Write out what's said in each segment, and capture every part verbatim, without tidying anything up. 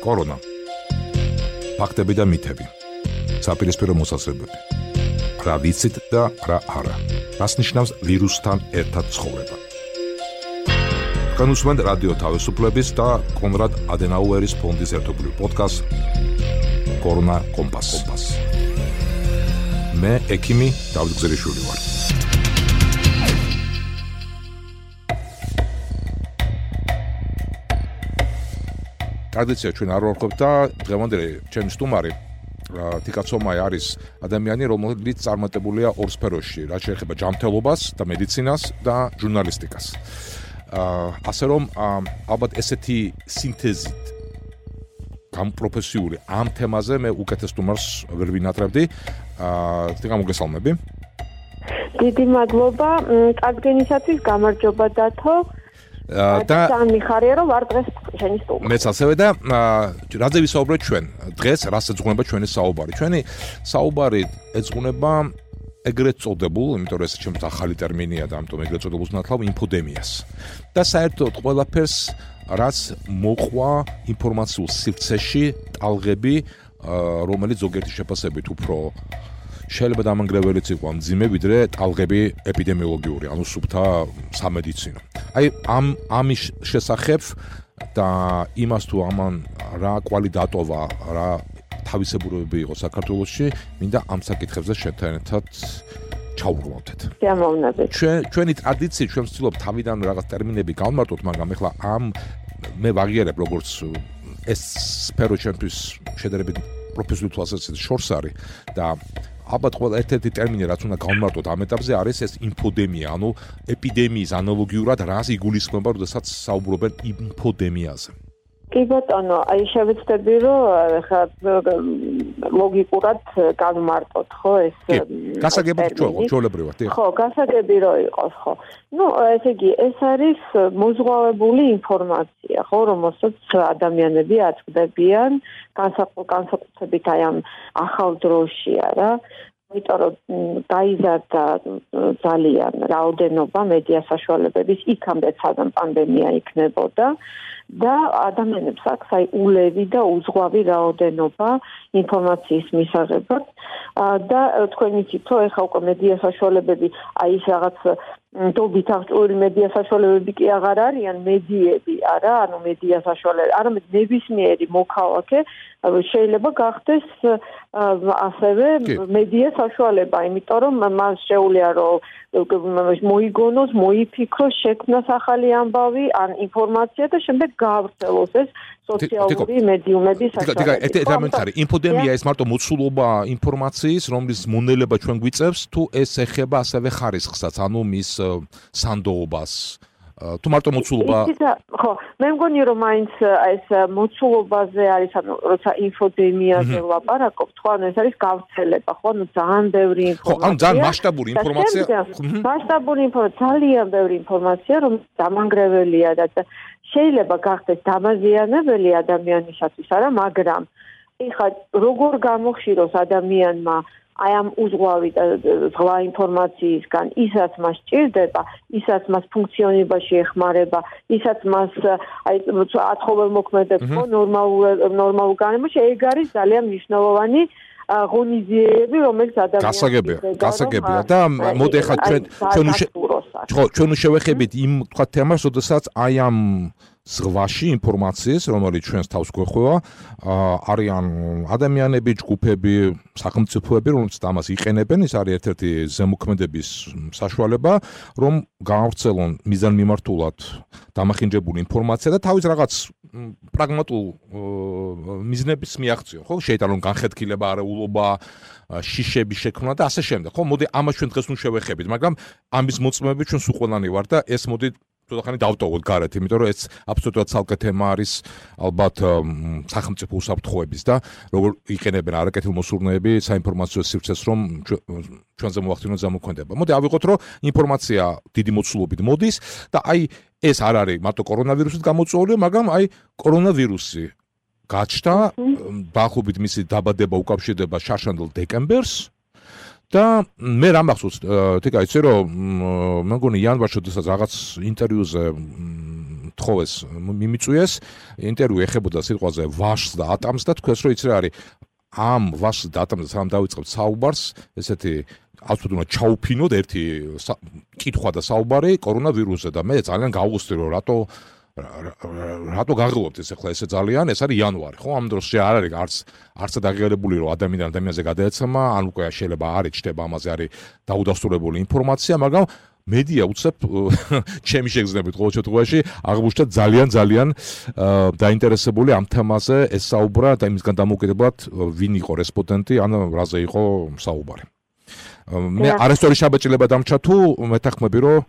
კორონა. ფაქტები და მითები. საპირისპირო მოსაზრებები. რა ვიცით და რა არა. რას ნიშნავს ვირუსთან ერთად ცხოვრება. განუსვენთ რადიო თავისუფლების და კონრად ადენაუერის ფონდის ერთობლივ პოდკასტ კორონა კომპას. მე ექიმი დავით გზერიშვილი ვარ. ტრადიცია ჩვენ არ ვარყოფთ და დღევანდელი ჩემი სტუმარი თიკაცომაი არის ადამიანი, რომელიც წარმატებულია ორ სფეროში, რაც შეეხება ჯანმრთელობას და მედიცინას და ჟურნალისტიკას. ასე რომ ალბათ ესეთი სინთეზით გამპროფესიული ამ თემაზე მე უკეთეს სტუმარს ვერ ვინატრებდი. თიკა მოგესალმები. დიდი მადლობა წარდგენისათვის, გამარჯობა დათო. და მიხარია რომ ვარ დღეს შენი სტუმარი. მეც ასევე და რაზე ვისაუბრეთ ჩვენ? დღეს რას ეძღვნება ჩვენი საუბარი? ჩვენი საუბარი ეძღვნება ეგრეთ წოდებულ, იმიტომ რომ ეს ჩემთვის ახალი ტერმინია და ამიტომ ეგრეთ წოდებულს ნათლავ ინფოდემიას. და საერთოდ ყველაფერს რაც მოყვა ინფორმაციულ სივრცეში ტალღები, რომელიც ზოგიერთი შეფასებით უფრო შეიძლება დამანგრეველიც იყო მძიმე ვიდრე ტალღები ეპიდემიოლოგიური, ანუ სუფთა სამედიცინო. აი ამ ამის შესახებ და იმას თუ ამან რა კვალი დატოვა, რა თავისებურებები იყო საქართველოში, მინდა ამ საკითხებზე შენთან ერთად ჩაუბრუნდეთ. შემოვნებით. ჩვენ ჩვენი ტრადიციით ჩვენ ვცდილობთ თავიდან რაღაც ტერმინები გავმარტოთ, მაგრამ ეხლა ამ მე ვაღიარებ როგორც ეს სფერო ჩვენთვის შედარებით პროფესიული თვალსაზრისით შორს არის და ალბათ ყველა ერთ-ერთი ტერმინი რაც უნდა გავმარტოთ ამ ეტაპზე არის ეს ინფოდემია, ანუ ეპიდემიის ანალოგიურად რას იგულისხმება, როდესაც საუბრობენ ინფოდემიაზე. კი ბატონო, აი შევეცდები რომ ხა ლოგიკურად გავმარტოთ, ხო, ეს გასაგები ჩვეულებრივად, ხო, გასაგები რომ იყოს, ხო. ნუ, ესე იგი, ეს არის მოზღვავებული ინფორმაცია, ხო, რომელსაც ადამიანები აწვდებიან, განსაკუთრებით აი ამ ახალ დროში არა. იმიტომ რომ გაიზარდა ძალიან რაოდენობა მედია საშუალებების იქამდე სანამ პანდემია იქნებოდა და ადამიანებს აქვს აი ულევი და უზღვავი რაოდენობა ინფორმაციის მისაღებად და თქვენ იცით რომ ეხლა უკვე მედია საშუალებები აი ეს რაღაც დობით აღჭურვილი მედია საშუალებები კი აღარ არიან მედიები არა ანუ მედია საშუალებები არამედ ნებისმიერი მოქალაქე შეიძლება გახდეს ასევე მედია საშუალება, იმიტომ რომ მას შეუძლია რომ მოიგონოს, მოიფიქროს, შექმნას ახალი ამბავი ან ინფორმაცია და შემდეგ გაავრცელოს ეს სოციალური მედიუმების საშუალებით. ინფოდემია ეს მარტო მოცულობა ინფორმაციის, რომლის მონელება ჩვენ გვიწევს, თუ ეს ეხება ასევე ხარისხსაც, ანუ მის სანდოობას. თუ მარტო მოცულობა ხო მე მგონი რომ მაინც ეს მოცულობაზე არის ანუ როცა ინფოდემიაზე ვლაპარაკობ თქვა ეს არის გავრცელება ხო ანუ ძალიან ბევრი ინფორმაცია ხო ანუ ძალიან მასშტაბური ინფორმაცია მასშტაბური ინფორმაცია ძალიან ბევრი ინფორმაცია რომ დამანგრეველია და შეიძლება გახდეს დამაზიანებელი ადამიანისათვის არა მაგრამ ეხლა როგორ გამოხშიროს ადამიანმა აი ამ უზღვავი და ზღვა ინფორმაციისგან ისაც მას ჭირდება, ისაც მას ფუნქციონირებაში ეხმარება, ისაც მას აი ათხოველ მოქმედებს ხო ნორმალურ ნორმალურ განმაში ეგ არის ძალიან მნიშვნელოვანი ღონისძიებები, რომელიც ადამიანს გასაგებია, გასაგებია და მოდი ახლა ჩვენ ჩვენ ხო ჩვენ შევეხებით იმ თქვა თემას, როდესაც აი ამ ზღვაში ინფორმაციის, რომელიც ჩვენს თავს გვეხვევა, არიან ადამიანები, ჯგუფები, სახელმწიფოები, რომლებიც ამას იყენებენ, ეს არის ერთ-ერთი ზემოქმედების საშუალება, რომ გაავრცელონ მიზანმიმართულად დამახინჯებული ინფორმაცია და თავის რაღაც პრაგმატულ მიზნებს მიაღწიონ, ხო? შეიძლება რომ განხეთქილება, არეულობა, შიშები შექმნა და ასე შემდეგ, ხო? მოდი ამას ჩვენ დღეს ნუ შევეხებით, მაგრამ ამის მოწმეები ჩვენ სულ ყველანი ვართ და ეს მოდი თუნდაც დავტოვოთ გარეთ, იმიტომ რომ ეს აბსოლუტურად ცალკე თემა არის ალბათ სახელმწიფო უსაფრთხოების და როგორ იყენებენ არაკეთილმოსურნეები საინფორმაციო სივრცეს, რომ ჩვენზე მოახდინონ ზემოქმედება. მოდი ავიღოთ, რომ ინფორმაცია დიდი მოცულობით მოდის და აი ეს არ არის მარტო კორონავირუსით გამოწვეული, მაგრამ აი კორონავირუსი გაჩნდა, დაახლოებით მისი დაბადება უკავშირდება შარშანდელ დეკემბერს და მე რა მახსოვს, თიკა იცი რომ მე მგონი იანვარში, როდესაც რაღაც ინტერვიუზე თხოვეს მიმიწვიეს ინტერვიუ ეხებოდა სიტყვაზე ვაშს და ატამს და თქვენს რომ იცი რა არის ამ ვაშს და ატამს სამ დავიწყებთ საუბარს ესეთი აბსოლუტურად ჩაუფინოთ ერთი კითხვა და საუბარი კორონავირუსზე და მე ძალიან გავუხსნი რომ რატო რატო გაღილობთ ეს ახლა ესე ძალიან ეს არის იანვარი ხო ამ დროს შე არ არის არც არც დაგიღებული რომ ადამიანი ადამიანზე გადაეცემა ან უკვე შეიძლება არ ეჩდება ამაზე არის დაუდასტურებული ინფორმაცია მაგრამ მედია უცებ ჩემი შეგრძნებით ყოველ შემთხვევაში აღმოჩნდა ძალიან ძალიან დაინტერესებული ამ თემაზე ესაუბრა და იმისგან დამოუკიდებლად ვინ იყო რესპონდენტი ან რაზე იყო საუბარი მე არასწორი შაბეჭდილება დამჭა თუ მეთანხმები რომ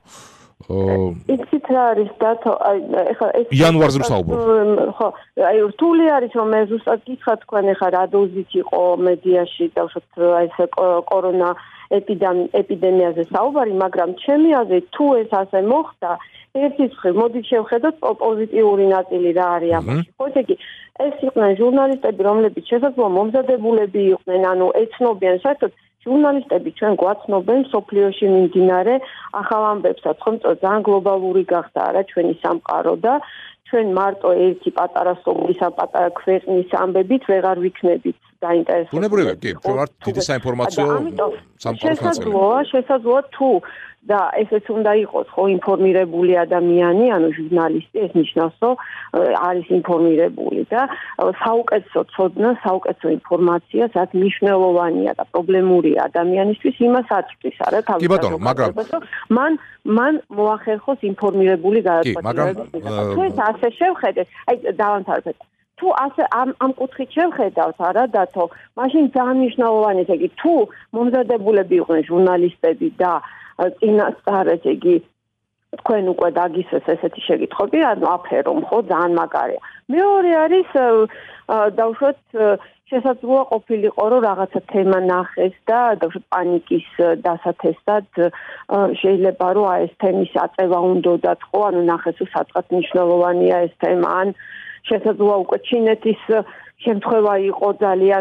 იცით რა არის დათო აი ეხლა ეს იანვარზე საუბარი ხო აი რთული არის რომ მე ზუსტად გითხრა თქვენ ეხლა რა დოზით იყო მედიაში დავშოთ აი ეს კორონა ეპიდემიაზე საუბარი მაგრამ ჩემი აზრით თუ ეს ასე მოხდა ერთის მხრივ მოდი შევხედოთ პოზიტიური ნაწილი რა არის ამაში ხო ესე იგი ეს იყვნენ ჟურნალისტები რომლებიც შესაძლოა მომზადებულები იყვნენ ანუ ეცნობიან საერთოდ ჟურნალისტები ჩვენ გვაცნობენ სოფლიოში მიმდინარე ახალ ამბებსაც ხომ ძალიან გლობალური გახდა არა ჩვენი სამყარო და ჩვენ მარტო ერთი პატარა სოფლის ან პატარა ქვეყნის ამბებით ვეღარ ვიქნებით დაინტერესებული. ბუნებრივია, კი, ჩვენ ვართ დიდი საინფორმაციო სამყაროს ნაწილი. შესაძლოა, შესაძლოა თუ და ესეც უნდა იყოს ხო ინფორმირებული ადამიანი, ანუ ჟურნალისტი, ეს ნიშნავს, რომ არის ინფორმირებული და საუკეთესო ცოდნა, საუკეთესო ინფორმაცია, რაც მნიშვნელოვანია და პრობლემურია ადამიანისთვის, იმას აწვდის, არა თავის. კი ბატონო, მაგრამ მან მან მოახერხოს ინფორმირებული გადაწყვეტილება. თუ ეს ასე შევხედეთ, აი დავამთავრეთ თუ ასე ამ ამ კუთხით შევხედავთ არა დათო, მაშინ ძალიან მნიშვნელოვანია ესე იგი თუ მომზადებულები იყვნენ ჟურნალისტები და წინასწარ ესე იგი თქვენ უკვე დაგისვეს ესეთი შეკითხვები, ანუ აფერომ ხო ძალიან მაგარია. მეორე არის დავუშვათ შესაძლოა ყოფილიყო რომ რაღაცა თემა ნახეს და დავუშვათ პანიკის დასათესად შეიძლება რომ აი ეს თემის აწევა უნდათ ხო, ანუ ნახეს რომ საწყად მნიშვნელოვანია ეს თემა ან შესაძლოა უკვე ჩინეთის შემთხვევა იყო ძალიან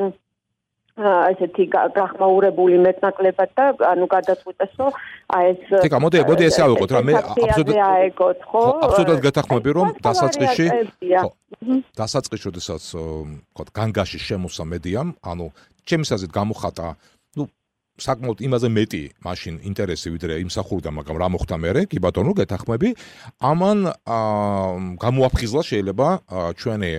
ესეთი გახმაურებული მეტნაკლებად და ანუ გადაწყვეტეს რომ აი ეს თიკა მოდი მოდი ესე ავიღოთ რა მე აბსოლუტურად ხო აბსოლუტურად გეთანხმები რომ დასაწყისში ხო დასაწყისში შესაძ ხო განგაში შემოსა მედიამ ანუ ჩემს აზრით გამოხატა ნუ საკმაოდ იმაზე მეტი მაშინ ინტერესი ვიდრე იმსახურდა მაგრამ რა მოხდა მერე კი ბატონო გეთანხმები ამან გამოაფხიზლა შეიძლება ჩვენი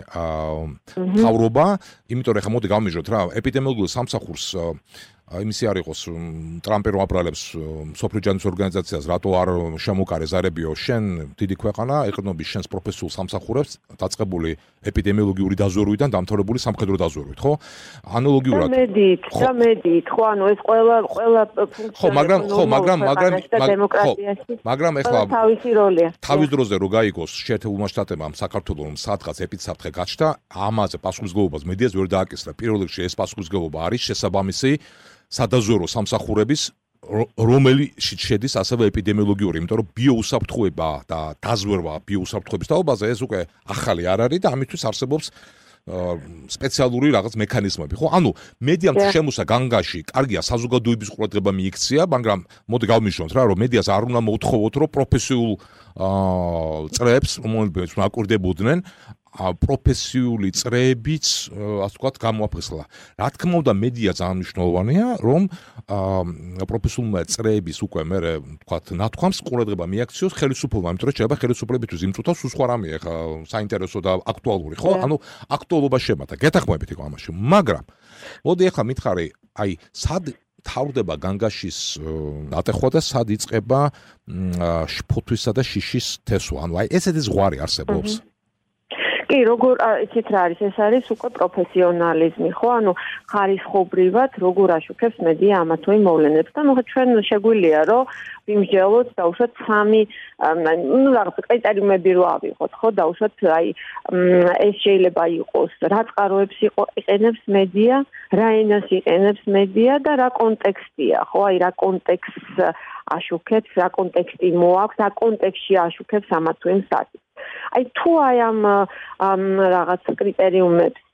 მთავრობა იმიტომ რომ ხა მოდი გავმიჟოთ რა ეპიდემიოლოგიურ სამსახურს იმისი არ იყოს ტრამპი რომ აბრალებს სოფლიო ჯანის ორგანიზაციას რატო არ შემოკარე ზარებიო შენ დიდი ქვეყანა ეყრდნობის შენს პროფესიულ სამსახურებს დაწყებული ეპიდემიოლოგიური დაზვერვიდან დამთავრებული სამხედრო დაზვერვით ხო ანალოგიურად მედით და მედით ხო ანუ ეს ყველა ყველა ხო მაგრამ ხო მაგრამ მაგრამ მაგრამ ეხლა თავისი როლია თავის დროზე რო გაიგოს შეერთებულმა შტატებმა საქართველოს სადღაც ეპიცენტრზე გაჩნდა ამაზე პასუხისმგებლობას მედიას ვერ დააკისრა პირველ რიგში ეს პასუხისმგებლობა არის შესაბამისი სადაზვერო სამსახურების რომელშიც შედის ასევე ეპიდემიოლოგიური, იმიტომ რომ ბიოუსაფრთხოება და დაზვერვა ბიოუსაფრთხოების თაობაზე ეს უკვე ახალი არ არის და ამისთვის არსებობს სპეციალური რაღაც მექანიზმები, ხო? ანუ მედიამ შემოსა განგაში, კარგია საზოგადოების ყურადღება მიიქცია, მაგრამ მოდი გავმიჟღავნოთ რა, რომ მედიას არ უნდა მოთხოვოთ, რომ პროფესიულ წრეებს, რომელებიც მაკვირდებოდნენ პროფესიული წრეებიც, ასე ვთქვათ, გამოაფხიზლა. რა თქმა უნდა, მედია ძალიან მნიშვნელოვანია, რომ პროფესიულმა წრეების უკვე მე ვთქვათ, ნათქვამს ყურადღება მიაქციოს ხელისუფლებამ, იმიტომ რომ შეიძლება ხელისუფლებისთვის იმწუთოს სულ სხვა რამე, ხა საინტერესო და აქტუალური, ხო? ანუ აქტუალობა შემატა. გეთანხმებით იყო ამაში. მაგრამ მოდი ახლა მითხარი, აი, სად თავდება განგაშის ატეხვა და სად იწყება შფოთვისა და შიშის თესვა. ანუ აი, ესეთი ზღვარი არსებობს. კი, როგორ იცით რა არის, ეს არის უკვე პროფესიონალიზმი, ხო? ანუ ხარისხობრივად როგორ აშუქებს მედია ამა თუ იმ მოვლენებს და ნუ ჩვენ შეგვიძლია რომ ვიმსჯელოთ დაუშვათ სამი ნუ რაღაც კრიტერიუმები რო ავიღოთ, ხო? დაუშვათ აი ეს შეიძლება იყოს რა წყაროებს იყენებს მედია, რა ენას იყენებს მედია და რა კონტექსტია, ხო? აი რა კონტექსტს აშუქებს, რა კონტექსტი მოაქვს, რა კონტექსტში აშუქებს ამა თუ იმ სტატიას. აი თუ აი ამ რაღაც კრიტერიუმებს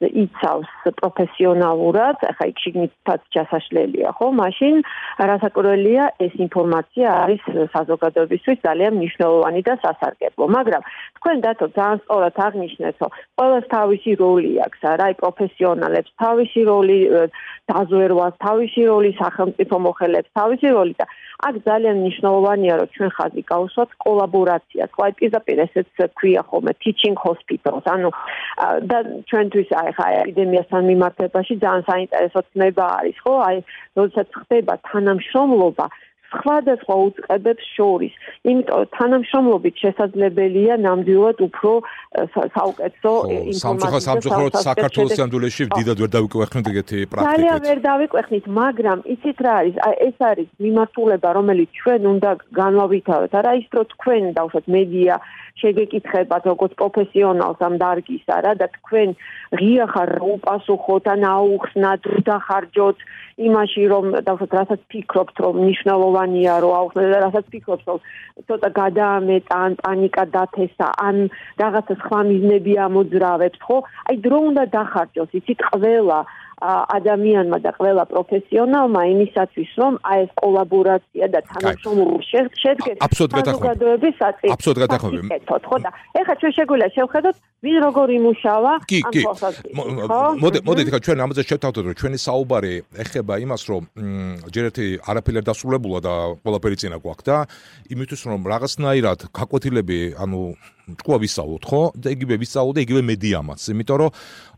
იცავს პროფესიონალურად, ახლა იქ შიგნითაც ჩასაშლელია, ხო? მაშინ რასაკვირველია, ეს ინფორმაცია არის საზოგადოებისთვის ძალიან მნიშვნელოვანი და სასარგებლო. მაგრამ თქვენ დათო ძალიან სწორად აღნიშნეთ, რომ ყველას თავისი როლი აქვს, არა, აი პროფესიონალებს თავისი როლი, დაზვერვას თავისი როლი, სახელმწიფო მოხელეებს თავისი როლი და აქ ძალიან მნიშვნელოვანია, რომ ჩვენ ხაზი გავუსვათ კოლაბორაციას. ხო, აი პირდაპირ ესეც ქვია ხოლმე teaching hospitals, ანუ და ჩვენთვის აი ხა ეპიდემიასთან მიმართებაში ძალიან საინტერესო ცნება არის, ხო? აი როდესაც ხდება თანამშრომლობა სხვადასხვა უწყებებს შორის. იმიტომ თანამშრომლობით შესაძლებელია ნამდვილად უფრო საუკეთესო ინფორმაცია. სამწუხაროდ საქართველოს სამდულეში დიდად ვერ დავიკვეხნით ეგეთი პრაქტიკით. ძალიან ვერ დავიკვეხნით, მაგრამ იცით რა არის? ეს არის მიმართულება, რომელიც ჩვენ უნდა განვავითაროთ. არა ის რომ თქვენ დავუშვათ მედია შეგეკითხებათ როგორც პროფესიონალს ამ დარგის, არა და თქვენ ღია ხარ უპასუხოთ ან აუხსნათ, დახარჯოთ იმაში რომ დავუშვათ რასაც ფიქრობთ რომ მნიშვნელოვანია რომ აუხსნათ და რასაც ფიქრობთ რომ ცოტა გადაამეტა ან პანიკა დათესა ან რაღაცა სხვა მიზნები ამოძრავებს, ხო? აი დრო უნდა დახარჯოს, იცით ყველა ადამიანმა და ყველა პროფესიონალმა იმისათვის რომ აი ეს კოლაბორაცია და თანამშრომლობა შედგეს საზოგადოების საწინააღმდეგო. ხო და ეხლა ჩვენ შეგვიძლია შევხედოთ ვინ როგორ იმუშავა ამ პროცესში. მოდი მოდი ხა ჩვენ ამაზე შევთავაზოთ რომ ჩვენი საუბარი ეხება იმას რომ ჯერ ერთი არაფერი არ დასრულებულა და ყველაფერი წინა გვაქვს და იმისთვის რომ რაღაცნაირად გაკვეთილები ანუ თქვა ვისწავლოთ ხო და იგივე ვისწავლოთ და იგივე მედიამაც იმიტომ რომ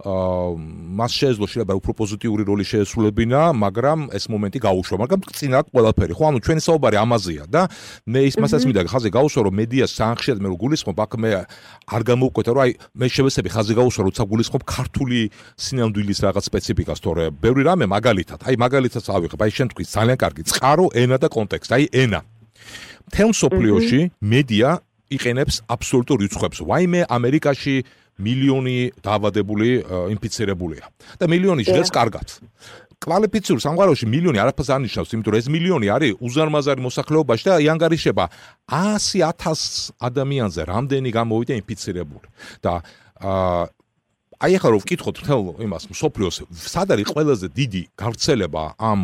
მას შეეძლო შეიძლება უფრო პოზიტიური როლი შეესრულებინა მაგრამ ეს მომენტი გაუშვა მაგრამ წინა ყველაფერი ხო ანუ ჩვენი საუბარი ამაზეა და მე ის მასაც მინდა ხაზი გაუსვა რომ მედიას საახშიად მე რო გულისხმობ აქ მე არ გამოვკვეთა რომ აი მე შევესწრები ხაზი გაუსვა როცა გულისხმობ ქართული სინამდვილის რაღაც სპეციფიკას თორე ბევრი რამე მაგალითად აი მაგალითად ავიღებ აი შენ თქვი ძალიან კარგი წყარო ენა და კონტექსტი აი ენა თემ სოფლიოში მედია იყენებს აბსოლუტურ რიცხვებს. ვაიმე ამერიკაში მილიონი დაავადებული ინფიცირებულია და მილიონი ჟღერს კარგად. კვალიფიციურ სამყაროში მილიონი არაფერს არ ნიშნავს, იმიტომ რომ ეს მილიონი არის უზარმაზარი მოსახლეობაში და ანგარიშება ასი ათასი ადამიანზე რამდენი გამოვიდა ინფიცირებული. და აი ახლა რომ ვკითხოთ მთელ იმას მსოფლიოს სად არის ყველაზე დიდი გავრცელება ამ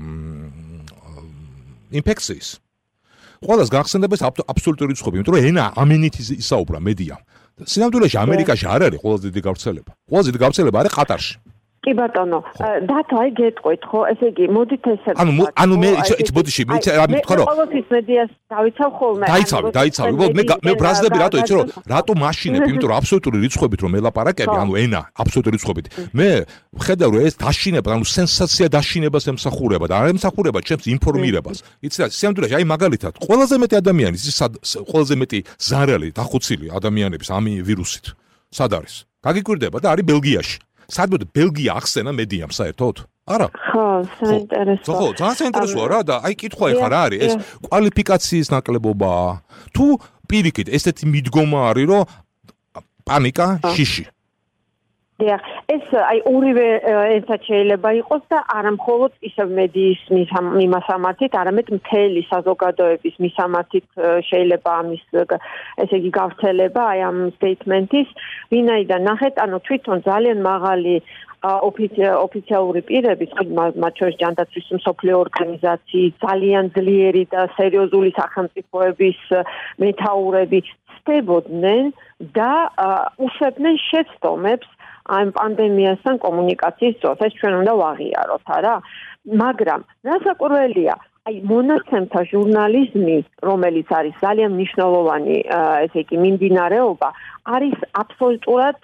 ინფექციის ყველას გახსენდება ეს აბსოლუტური რიცხვები, იმიტომ რომ ენა ამინით ისაუბრა მედია. სინამდვილეში ამერიკაში არ არის ყველაზე დიდი გავრცელება. ყველაზე დიდი გავრცელება არის ყატარში. კი ბატონო, დათო აი გეტყვით ხო, ესე იგი, მოდით ესე ანუ ანუ მე იცი ბოდიში, მე რა მითქვა რომ ყოველთვის მედიას დავიცავ ხოლმე. დაიცავი, დაიცავი. მე მე ბრაზდები რატო იცი რომ რატო მაშინები, იმიტომ რომ აბსოლუტური რიცხვებით რომ ელაპარაკები, ანუ ენა აბსოლუტური რიცხვებით. მე ვხედავ რომ ეს დაშინება, ანუ სენსაცია დაშინებას ემსახურება და არ ემსახურება ჩემს ინფორმირებას. იცი რა, სამდრეში აი მაგალითად, ყველაზე მეტი ადამიანი, ის ყველაზე მეტი ზარალი დახუცილი ადამიანების ამ ვირუსით. სად არის? გაგიკვირდება და არის ბელგიაში. სადმოდ ბელგია ახსენა მედიამ საერთოდ? არა. ხო, საინტერესო. ხო, ძალიან საინტერესოა რა და აი კითხვა ეხა რა არის? ეს კვალიფიკაციის ნაკლებობაა? თუ პირიქით ესეთი მიდგომა არის, რომ პანიკა, შიში. დიახ, ეს აი ორივე ერთად შეიძლება იყოს და არა მხოლოდ ისევ მედიის მიმასამართით, არამედ მთელი საზოგადოების მისამართით შეიძლება ამის ესე იგი გავრცელება აი ამ სტეიტმენტის, ვინაიდან ნახეთ, ანუ თვითონ ძალიან მაღალი ოფიციალური პირები, მათ შორის ჯანდაცვის მსოფლიო ორგანიზაციის, ძალიან ძლიერი და სერიოზული სახელმწიფოების მეთაურები ცდებოდნენ და უშვებდნენ შეცდომებს ამ პანდემიასთან კომუნიკაციის წელს. ეს ჩვენ უნდა ვაღიაროთ, არა? მაგრამ რასაკვირველია, აი მონაცემთა ჟურნალიზმი, რომელიც არის ძალიან მნიშვნელოვანი, ესე იგი, მიმდინარეობა, არის აბსოლუტურად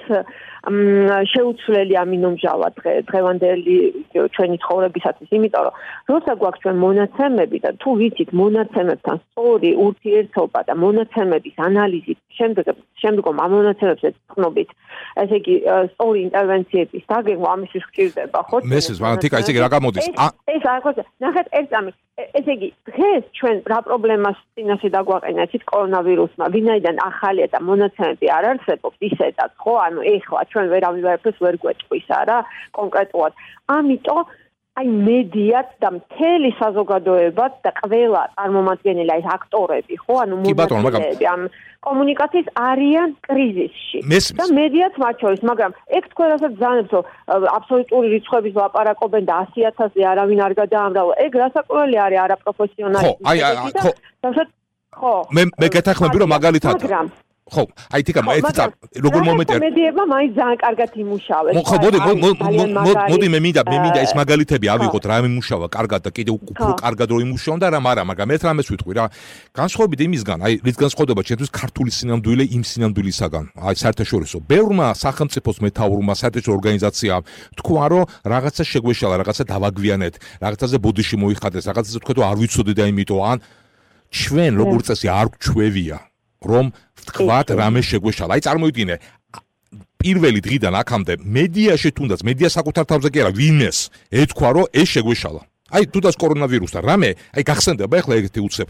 შეუცვლელი ამინომჟავა დღევანდელი ჩვენი ცხოვრებისათვის, იმიტომ რომ როცა გვაქვს ჩვენ მონაცემები და თუ ვიცით მონაცემებთან სწორი ურთიერთობა და მონაცემების ანალიზით, შემდეგ შემდგომ ამ მონაცემებზე ცნობით, ესე იგი, სწორი ინტერვენციების დაგეგმვა ამისთვის გჭირდება, ხო? მესმის, მაგრამ თიკა, ესე იგი, რა გამოდის? ეს არ ხო, ნახეთ, ერთ წამი, ესე იგი, დღეს ჩვენ რა პრობლემას წინაშე დაგვაყენა ეს კორონავირუსმა, ვინაიდან ახალია და მონაცემები არ არსებობს ისედაც, ხო? ანუ ეხლა ჩვენ ვერავინ ვერაფერს ვერ გვეტყვის, არა? კონკრეტულად. ამიტომ აი მედიაც და მთელი საზოგადოებაც და ყველა წარმომადგენელი აი აქტორები ხო ანუ მონაწილეები ამ კომუნიკაციის არიან კრიზისში და მედიაც მათ შორის მაგრამ ეგ თქვენ რასაც ზანებთ რომ აბსოლუტური რიცხვების ლაპარაკობენ და ასი ათასზე არავინ არ გადაამრალა ეგ რასაკვირველი არის არაპროფესიონალი ხო აი ხო ხო მე მე გეთახმები რომ მაგალითად ხო, აი თიკა, ეს როგორ მომენტია. მედიებმა მაინც ძალიან კარგად იმუშავეს. ხო, მოდი, მოდი მე მინდა, მე მინდა ეს მაგალითები ავიღოთ, რა იმუშავა კარგად და კიდე უფრო კარგად რო იმუშავა და რა არა, მაგრამ ერთ რამეს ვიტყვი რა. განსხვავებით იმისგან, აი რის განსხვავდება ჩემთვის ქართული სინამდვილე იმ სინამდვილისაგან. აი საერთაშორისო, ბევრმა სახელმწიფოს მეთაურმა, საერთაშორისო ორგანიზაციამ თქვა, რომ რაღაცა შეგვეშალა, რაღაცა დავაგვიანეთ, რაღაცაზე ბოდიში მოიხადეს, რაღაცაზე თქვა რომ არ ვიცოდი და იმიტომ ან ჩვენ როგორც წესი არ გვჩვევია. რომ ვთქვათ რამე შეგვეშალა. აი წარმოიდგინე პირველი დღიდან აქამდე მედიაში თუნდაც მედია საკუთარ თავზე კი არა ვინმეს ეთქვა რომ ეს შეგვეშალა. აი თუნდაც კორონავირუსთან რამე აი გახსენდება ახლა ეგეთი უცებ.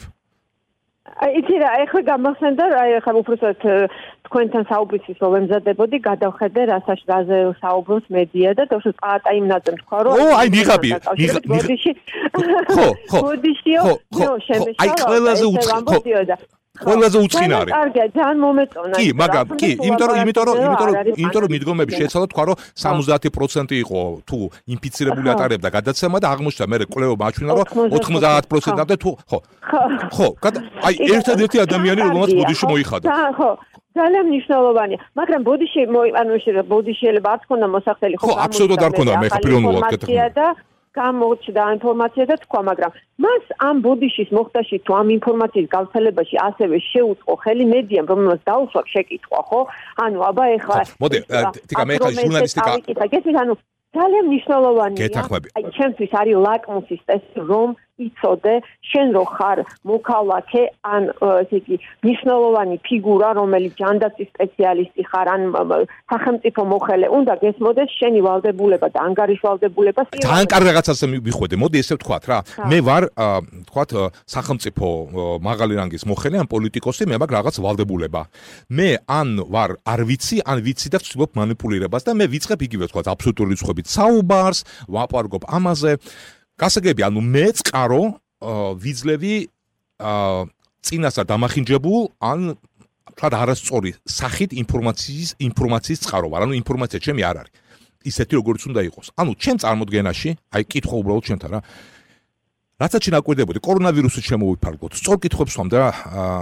აი იცი რა ახლა გამახსენდა აი ახლა უბრალოდ თქვენთან საუბრისის რომ ემზადებოდი გადავხედე რასაც რაზე საუბრობს მედია და თორსა პატაიმნაძემ თქვა რომ ო აი მიღაბი ბოდიში ხო ხო ბოდიშიო ნო შემეშალა აი ყველაზე უცხო ყველაზე უცხინ არის. კარგია, ძალიან მომეწონა. კი, მაგრამ კი, იმიტომ რომ იმიტომ რომ იმიტომ რომ იმიტომ რომ მიდგომები შეეცალა თქვა რომ სამოცდაათი პროცენტი იყო თუ ინფიცირებული ატარებდა გადაცემა და აღმოჩნდა მე კვლევა მაჩვენა რომ ოცდაათ პროცენტამდე თუ ხო. ხო, აი ერთადერთი ადამიანი რომელმაც ბოდიში მოიხადა. ხო. ძალიან მნიშვნელოვანია, მაგრამ ბოდიში ანუ ბოდიშიელება არ ქონდა მოსახდელი ხო, აბსოლუტურად არ ქონდა მე ხო პიროვნულად გეთქვი. გამოჩნდა ინფორმაცია და თქვა, მაგრამ მას ამ ბოდიშის მოხდაში თუ ამ ინფორმაციის გავრცელებაში ასევე შეუწყო ხელი მედიამ, რომელსაც დაუშვა შეკითხვა, ხო? ანუ აბა ეხლა მოდი, თიკა მე ხა ჟურნალისტიკა გესმით, ანუ ძალიან მნიშვნელოვანია. გეთახმები. აი, ჩემთვის არის ლაკმუსის ტესტი, რომ იცოდე, შენ რო ხარ მოქალაქე, ან ესე იგი, მნიშვნელოვანი ფიგურა, რომელიც ჯანდაცვის სპეციალისტი ხარ, ან სახელმწიფო მოხელე, უნდა გესმოდეს შენი ვალდებულება და ანგარიშვალდებულება. ძალიან კარგი რაღაცაზე მიხვედე. მოდი ესე ვთქვათ რა. მე ვარ, ვთქვათ, სახელმწიფო მაღალი რანგის მოხელე, ან პოლიტიკოსი, მე მაქვს რაღაც ვალდებულება. მე ან ვარ არ ვიცი, ან ვიცი და ვცდილობ манипуლირებას და მე ვიწყებ იგივე ვთქვათ, აბსოლუტური რიცხვებით საუბარს, ვაპარგობ ამაზე. გასაგები, ანუ მე წყარო ვიძლევი წინასწარ დამახინჯებულ ან თქვათ არასწორი სახით ინფორმაციის ინფორმაციის წყარო ვარ, ანუ ინფორმაცია ჩემი არ არის. ისეთი როგორც უნდა იყოს. ანუ ჩემ წარმოდგენაში, აი კითხვა უბრალოდ ჩემთან რა. რასაც შენაკვირდებოდი, კორონავირუსით შემოვიფარგლოთ. სწორ კითხვებს ვამ და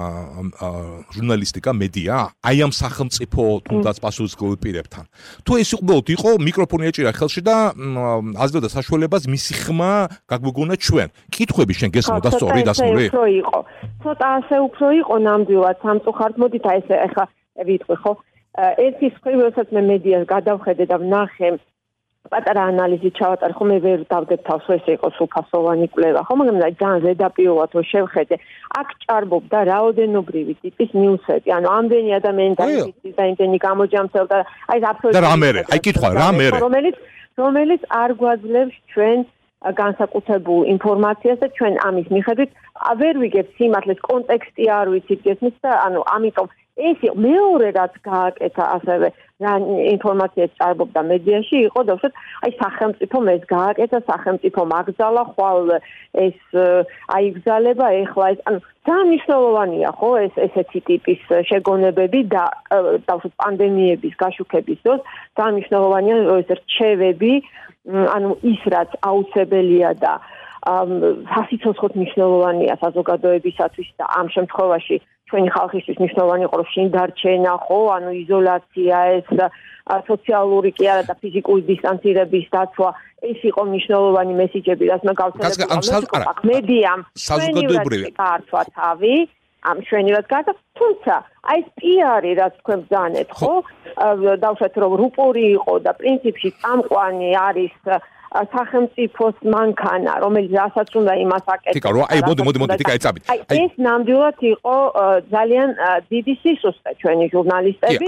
ჟურნალისტიკა, მედია, აი ამ სახელმწიფო თუნდაც პასუხისმგებლობ პირებთან. თუ ეს უბრალოდ იყო, მიკროფონი ეჭირა ხელში და აზრდა საშუალებას მისი ხმა გაგვიგონა ჩვენ. კითხვები შენ გესმოდა სწორი დასმული? უფრო იყო. ცოტა ასე უფრო იყო ნამდვილად სამწუხაროდ. მოდით აი ესე ახლა ვიტყვი ხო? ერთი მხრივ, როდესაც მე მედიას გადავხედე და ვნახე პატარა ანალიზი ჩავატარე, ხო მე ვერ დავდებ თავს, ეს იყო სრულფასოვანი კვლევა, ხო, მაგრამ ძალიან ზედაპირულად რო შევხედე, აქ ჭარბობდა რაოდენობრივი ტიპის ნიუსები, ანუ ამდენი ადამიანი დაინფიცირდა და იმდენი გამოჯამწელდა, აი აბსოლუტურად და რა მერე, აი კითხვა, რა მერე, რომელიც რომელიც არ გვაძლევს ჩვენ განსაკუთრებულ ინფორმაციას და ჩვენ ამის მიხედვით ვერ ვიგებთ სიმართლეს კონტექსტი არ ვიცით გესმის და ანუ ამიტომ ეს მეორე რაც გააკეთა ასევე რა ინფორმაცია ჭარბობდა მედიაში იყო და უბრალოდ აი სახელმწიფომ ეს გააკეთა სახელმწიფომ აკრძალა ხვალ ეს აიგზალება ეხლა ეს ანუ ძალიან მნიშვნელოვანია ხო ეს ესეთი ტიპის შეგონებები და თავშოთ პანდემიების გაშუქების დროს ძალიან მნიშვნელოვანია ეს რჩევები ანუ ის რაც აუცილებელია და სასიცოცხლოდ მნიშვნელოვანია საზოგადოებისათვის და ამ შემთხვევაში ჩვენი ხალხისთვის მნიშვნელოვანი იყო რომ შინ დარჩენა ხო ანუ იზოლაცია ეს სოციალური კი არა და ფიზიკური დისტანცირების დაცვა ეს იყო მნიშვნელოვანი მესიჯები რაც მე გავცელებდი მედიამ საზოგადოებრივი კართვა თავი ამ შვენივად გადა თუმცა აი ეს პიარი რაც თქვენ ბძანეთ ხო დავშვათ რომ რუპორი იყო და პრინციპში წამყვანი არის სახელმწიფოს მანქანა, რომელიც რასაც უნდა იმას აკეთებს. თიკა, რა, აი, მოდი, მოდი, მოდი, თიკა, ეცაბით. აი, ეს ნამდვილად იყო ძალიან დიდი სისუსტე ჩვენი ჟურნალისტები.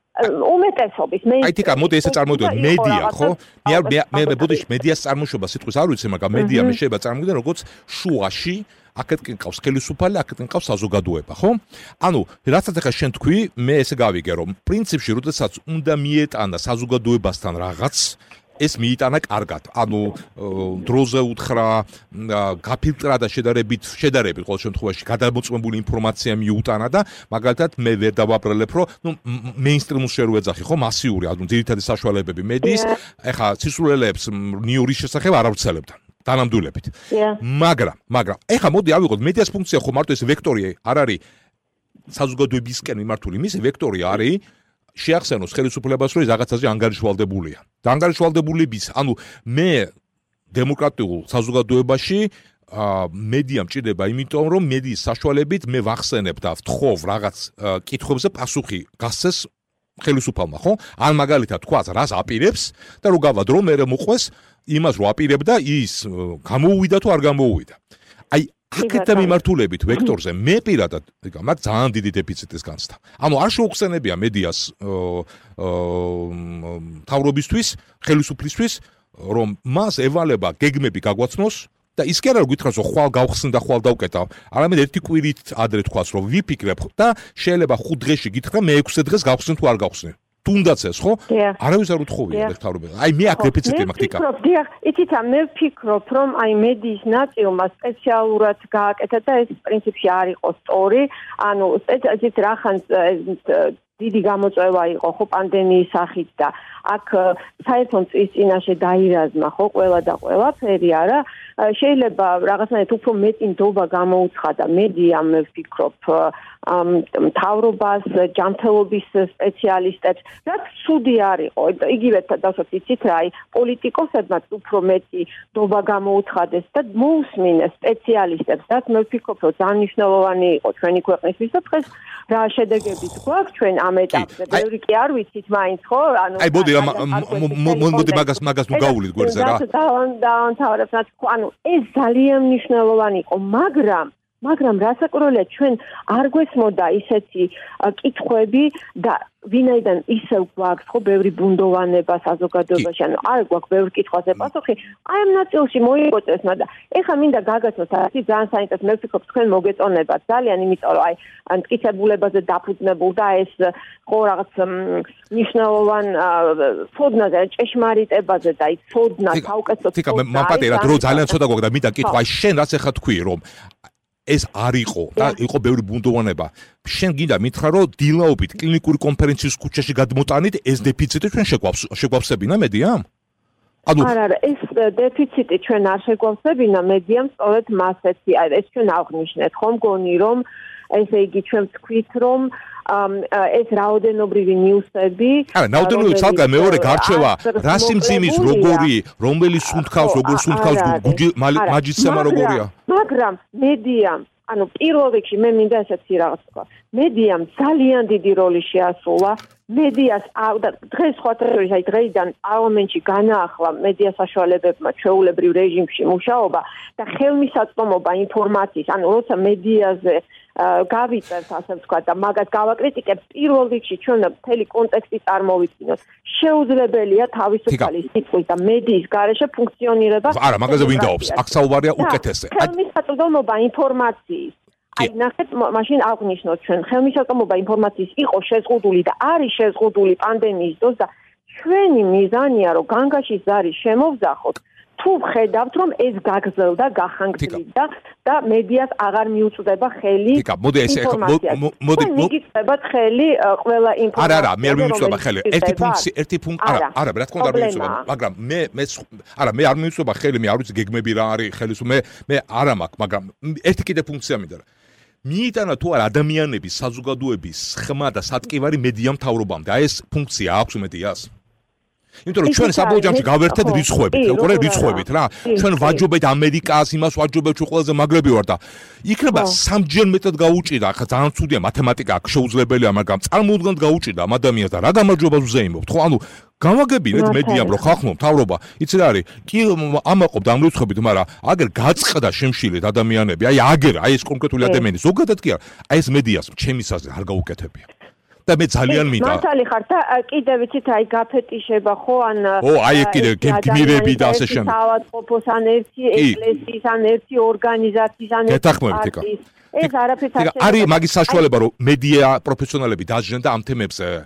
უმეტესობის მე აი, თიკა, მოდი ესე წარმოვიდგინოთ, მედია, ხო? მე მე მე ბოდიში მედიას წარმოშობა სიტყვის არ ვიცი, მაგრამ მედია მე შეიძლება წარმოვიდგინო როგორც შუაში აქეთკენ ყავს ხელისუფალი, აქეთკენ ყავს საზოგადოება, ხო? ანუ, რასაც ახლა შენ თქვი, მე ესე გავიგე, რომ პრინციპში, როდესაც უნდა მიეტანა საზოგადოებასთან რაღაც ეს მიიტანა კარგად. ანუ დროზე უთხრა, გაფილტრა და შედარებით, შედარებით ყოველ შემთხვევაში გადამოწმებული ინფორმაცია მიუტანა და მაგალითად მე ვერ დავაბრალებ, რომ ნუ მეინსტრიმს შენ უეძახი, ხო, მასიური, ანუ ძირითადი საშუალებები მედიის, ეხა სისულელეებს ნიურის შესახებ არ ავრცელებდა. თანამდულებით. მაგრამ, მაგრამ, ეხა მოდი ავიღოთ მედიას ფუნქცია ხო მარტო ეს ვექტორი არ არის საზოგადოებისკენ მიმართული, მისი ვექტორი არის შეახსენოს ხელისუფლებას, რომ რაღაცაზე ანგარიშვალდებულია. და ანგარიშვალდებულების, ანუ მე დემოკრატიულ საზოგადოებაში მედია მჭირდება, იმიტომ რომ მედიის საშუალებით მე ვახსენებ და ვთხოვ რაღაც კითხვებზე პასუხი გასცეს ხელისუფალმა, ხო? ან მაგალითად თქვა, რას აპირებს და რო გავადრო მე მოყვეს იმას რო აპირებდა ის გამოუვიდა თუ არ გამოუვიდა. აი აქეთა მიმართულებით ვექტორზე მე პირადად მაგ ძალიან დიდი დეფიციტის განცდა. ანუ არ შეუხსენებია მედიას მთავრობისთვის, ხელისუფლისთვის, რომ მას ევალება გეგმები გაგვაცნოს და ის კი არა რომ გითხრას რომ ხვალ გავხსნ და ხვალ დავკეტავ, არამედ ერთი კვირით ადრე თქვას რომ ვიფიქრებ და შეიძლება ხუთ დღეში გითხრა მე ექვსი დღეს გავხსნ თუ არ გავხსნი. თუნდაც ეს ხო? არავის არ უთხოვია ეს თავრობები. აი მე აქ დეფიციტი მაქვს თიკა. დიახ, იცით ამ მე ვფიქრობ რომ აი მედიის ნაწილმა სპეციალურად გააკეთა და ეს პრინციპში არ იყო სწორი. ანუ ესეც რახან დიდი გამოწვევა იყო ხო პანდემიის სახით და აქ საერთო მწვის წინაშე დაირაზმა ხო ყველა და ყველაფერი არა შეიძლება რაღაცნაირად უფრო მეტი ნდობა გამოუცხადა მედიამ მე ვფიქრობ მთავრობას ჯანმრთელობის სპეციალისტებს რაც ცუდი არ იყო იგივე დასვათ იცით რა აი პოლიტიკოსებმაც უფრო მეტი ნდობა გამოუცხადეს და მოусმინეს სპეციალისტებს რაც მე ვფიქრობ რომ ძალიან მნიშვნელოვანი იყო ჩვენი ქვეყნისთვის და დღეს რა შედეგებიც გვაქვს ჩვენ ამ ეტაპზე ბევრი კი არ ვიცით მაინც ხო ანუ აი მოდი მოდი მაგას მაგას ნუ გავულით გვერდზე რა დაანთავრებს რაც ანუ ეს ძალიან მნიშვნელოვანი იყო მაგრამ მაგრამ რასაკვირველია ჩვენ არ გვესმოდა ისეთი კითხვები და ვინაიდან ისევ გვაქვს ხო ბევრი ბუნდოვანება საზოგადოებაში ანუ არ გვაქვს ბევრი კითხვაზე პასუხი აი ამ ნაწილში მოიგოწეს მაგრამ ეხლა მინდა გაგაცნოთ ასე ძალიან საინტერესო მე ვფიქრობ თქვენ მოგეწონებათ ძალიან იმიტომ რომ აი ანტკიცებულებაზე დაფუძნებულ და ეს ხო რაღაც მნიშვნელოვან ცოდნაზე ჭეშმარიტებაზე და აი ცოდნა საუკეთესო თიკა მაპატერა დრო ძალიან ცოტა გვაქვს და მინდა კითხვა აი შენ რაც ეხა თქვი რომ ეს არ იყო და იყო ბევრი ბუნდოვანება. შენ გინდა მითხრა რომ დილაობით კლინიკური კონფერენციის ქუჩაში გადმოტანით ეს დეფიციტი ჩვენ შეგვავს შეგვავსებინა მედიამ? ანუ არა არა ეს დეფიციტი ჩვენ არ შეგვავსებინა მედიამ სწორედ მასეთი ეს ჩვენ აღნიშნეთ ხომ გონი რომ ესე იგი ჩვენ ვთქვით რომ ეს რაოდენობრივი ნიუსები არა რაოდენობრივი ცალკე მეორე გარჩევა რა სიმძიმის როგორი რომელი სუნთქავს როგორ სუნთქავს მაჯიცემა როგორია მაგრამ მედიამ ანუ პირველ რიგში მე მინდა ესეთი რაღაც თქვა მედიამ ძალიან დიდი როლი შეასრულა მედიას დღეს ხოთრეში აი დღეიდან პარლამენტში განაახლა მედია საშუალებებმა ჩვეულებრივ რეჟიმში მუშაობა და ხელმისაწვდომობა ინფორმაციის ანუ როცა მედიაზე გავიწერთ ასე ვთქვათ და მაგას გავაკრიტიკებთ პირველ რიგში ჩვენ მთელი კონტექსტი წარმოვიდგინოთ შეუძლებელია თავისუფალი სიტყვის და მედიის გარეშე ფუნქციონირება არა მაგაზე ვინდაობს აქ საუბარია უკეთესზე ხელმისაწვდომობა ინფორმაციის აი ნახეთ მაშინ აღნიშნოთ ჩვენ ხელმისაწვდომობა ინფორმაციის იყო შეზღუდული და არის შეზღუდული პანდემიის დროს და ჩვენი მიზანია რომ განგაშის ზარი შემოვძახოთ თუ ხედავთ რომ ეს გაგრძელდა გახანგრძლივდა და მედიას აღარ მიუწვდება ხელი თიკა მოდი ესე მოდი მიგიწევათ ხელი ყველა ინფორმაცია არა არა მე არ მიუწვდება ხელი ერთი ფუნქცია ერთი ფუნქცია არა არა რა თქმა უნდა მიუწვდება მაგრამ მე მე არა მე არ მიუწვდება ხელი მე არ ვიცი გეგმები რა არის ხელის მე მე არა მაქვს მაგრამ ერთი კიდე ფუნქცია მინდა მიიტანა თუ არა ადამიანების საზოგადოების ხმა და სატკივარი მედიამ მთავრობამდე აი ეს ფუნქცია აქვს მედიას იმიტომ რომ ჩვენ საბოლოო ჯამში გავერთეთ რიცხვებით, უყურე რიცხვებით რა. ჩვენ ვაჯობეთ ამერიკას, იმას ვაჯობეთ ჩვენ ყველაზე მაგრები ვარ და იქნება სამჯერ მეტად გაუჭირდა, ახლა ძალიან ცუდია მათემატიკა აქ შეუძლებელია, მაგრამ წარმოუდგენლად გაუჭირდა ამ ადამიანს და რა გამარჯვებას ვზეიმობთ, ხო? ანუ გამაგებინეთ მედიამ რომ ხახნო მთავრობა, იცი რა არის? კი ამაყობთ ამ რიცხვებით, მაგრამ აგერ გაწყდა შემშილეთ ადამიანები, აი აგერ, აი ეს კონკრეტული ადამიანი ზოგადად კი არა, აი ეს მედიას ჩემის აზრით არ გაუკეთებია. და მე ძალიან მინდა. მართალი ხარ და კიდე ვიცით აი გაფეტიშება ხო ან ო აი კიდე გემირები და ასე შემდეგ. საავადმყოფოს ან ერთი ეკლესიის ან ერთი ორგანიზაციის ან ერთი ეს არაფერს არ არის მაგის საშუალება რომ მედია პროფესიონალები დაჟდნენ და ამ თემებზე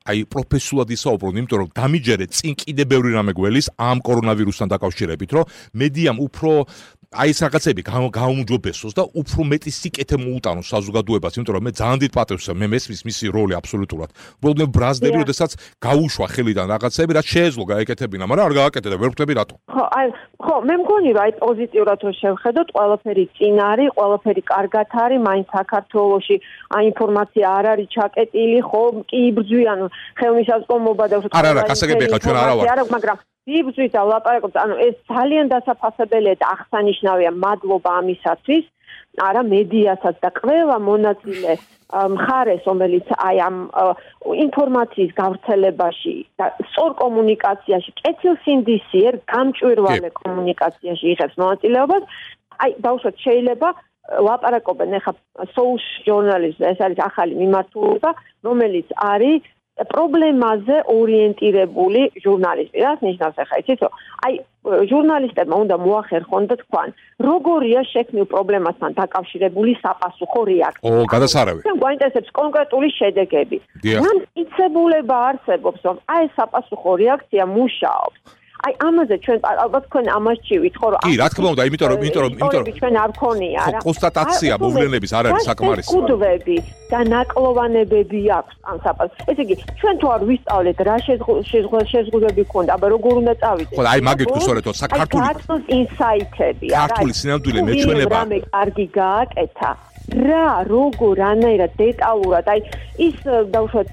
აი პროფესიულად ისაუბრონ, იმიტომ რომ დამიჯერე წინ კიდე ბევრი რამე გველის ამ კორონავირუსთან დაკავშირებით, რომ მედიამ უფრო აი ეს რაღაცები გაუმჯობესოს და უფრო მეტი სიკეთე მოუტანოს საზოგადოებას, იმიტომ რომ მე ძალიან დიდ პატევს მე მესმის მისი როლი აბსოლუტურად. უბრალოდ მე ბრაზდები, როდესაც გაუშვა ხელიდან რაღაცები, რაც შეეძლო გაეკეთებინა, მაგრამ არ გააკეთე და ვერ ვხვდები რატო. ხო, აი, ხო, მე მგონი რომ აი პოზიტიურად რო შევხედოთ, ყველაფერი წინ არის, ყველაფერი კარგად არის, მაინც საქართველოში აი ინფორმაცია არ არის ჩაკეტილი, ხო, კი იბრძვიან ხელმისაწვდომობა და არა, არა, გასაგებია ხა ჩვენ არა ვარ. მაგრამ იბრძვის და ვლაპარაკობთ, ანუ ეს ძალიან დასაფასებელია და აღსანიშნავია, მადლობა ამისათვის, არა მედიასაც და ყველა მონაწილე მხარეს, რომელიც აი ამ ინფორმაციის გავრცელებაში და სწორ კომუნიკაციაში, კეთილსინდისიერ გამჭვირვალე კომუნიკაციაში იღებს მონაწილეობას, აი დავუშვათ შეიძლება ლაპარაკობენ ახლა social journalism, ეს არის ახალი მიმართულება, რომელიც არის პრობლემაზე ორიენტირებული ჟურნალისტი. რას ნიშნავს ახლა იცით რომ აი ჟურნალისტებმა უნდა მოახერხონ და თქვან როგორია შექმნილ პრობლემასთან დაკავშირებული საპასუხო რეაქცია. ო, გადასარავი. ჩვენ გვაინტერესებს კონკრეტული შედეგები. მან იცებულება არსებობს რომ აი ეს საპასუხო რეაქცია მუშაობს. აი ამაზე ჩვენ ალბათ თქვენ ამას ჩივით ხო რომ კი რა თქმა უნდა იმიტომ რომ იმიტომ რომ იმიტომ რომ ჩვენ არ ქონია რა კონსტატაცია მოვლენების არ არის საკმარისი კუდვები და ნაკლოვანებები აქვს ამ საპას ესე იგი ჩვენ თუ არ ვისწავლეთ რა შეზღუდვები ქონდა აბა როგორ უნდა წავიდეთ ხო აი მაგით გსურეთო საქართველოს საქართველოს ინსაიტები რა ქართული სინამდვილე მეჩვენება რამე კარგი გააკეთა რა როგორ რანაირად დეტალურად აი ის დავუშვათ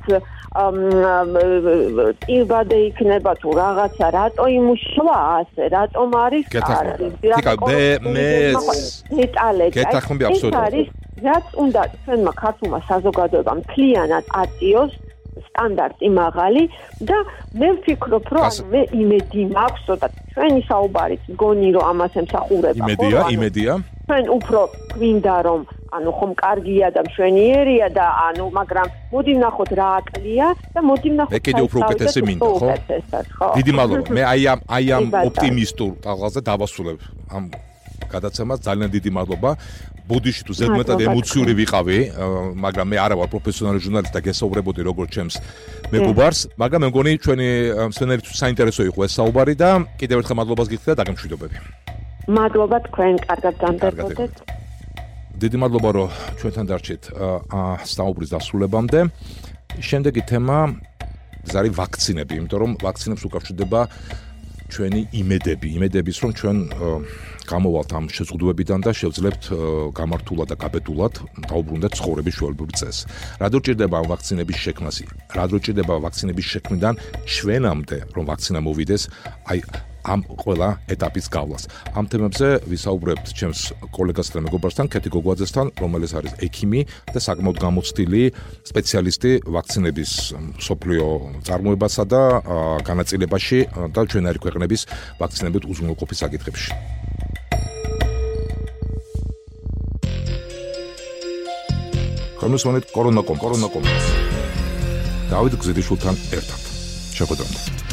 ტირბადე იქნება თუ რაღაცა რატო იმუშავა ასე რატომ არის მე მე დეტალები გეთახმები აბსოლუტურად რაც უნდა ჩვენმა ქართულმა საზოგადოებამ მთლიანად აწიოს სტანდარტი მაღალი და მე ვფიქრობ რომ მე იმედი მაქვს რომ ჩვენი საუბარით მგონი რომ ამას ემსახურება იმედია იმედია ჩვენ უფრო გვინდა რომ ანუ ხომ კარგია და მშვენიერია და ანუ მაგრამ მოდი ვნახოთ რა აკლია და მოდი ვნახოთ მე კიდე უფრო უკეთესი მინდა ხო დიდი მადლობა მე აი ამ აი ამ ოპტიმისტურ ტალღაზე დავასრულებ ამ გადაცემას ძალიან დიდი მადლობა ბოდიში თუ ზედმეტად ემოციური ვიყავი მაგრამ მე არა ვარ პროფესიონალი ჟურნალისტი და გესაუბრებოდი როგორც ჩემს მეგობარს მაგრამ მე მგონი ჩვენი მსმენელისთვის საინტერესო იყო ეს საუბარი და კიდევ ერთხელ მადლობას გიხდით და დაგემშვიდობები მადლობა თქვენ კარგად დამდებოდეთ დიდი მადლობა რომ ჩვენთან დარჩით საუბრის დასრულებამდე შემდეგი თემა ზარი ვაქცინები იმიტომ რომ ვაქცინებს უკავშირდება ჩვენი იმედები იმედების რომ ჩვენ გამოვალთ ამ შეზღუდვებიდან და შევძლებთ გამართულად და გაბედულად დაუბრუნდეთ ცხოვრების შუალბური წესს. რა დრო ჭირდება ამ ვაქცინების შექმნას? რა დრო ჭირდება ვაქცინების შექმნიდან ჩვენამდე რომ ვაქცინა მოვიდეს? აი ამ ყველა ეტაპის გავლას. ამ თემებზე ვისაუბრებთ ჩემს კოლეგასთან და მეგობართან, კეთი გოგვაძესთან, რომელიც არის ექიმი და საკმაოდ გამოცდილი სპეციალისტი ვაქცინების მსოფლიო წარმოებასა და განაწილებაში და ჩვენარი ქვეყნების ვაქცინებით უზრუნველყოფის საკითხებში. კომისიონით კორონაკომ, კორონაკომ. დავით გზირიშვილთან ერთად. შეხვედრამდე.